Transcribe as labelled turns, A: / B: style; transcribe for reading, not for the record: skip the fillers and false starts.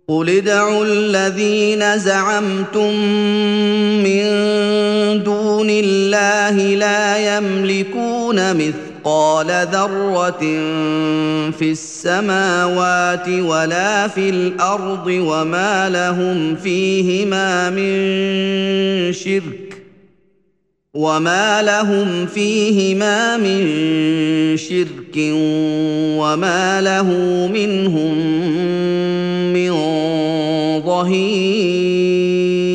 A: قل ادعوا الذين زعمتم من دون الله لا يملكون مثقال ذرة في السماوات ولا في الأرض وما لهم فيهما من شرك وما له منهم من ظهير.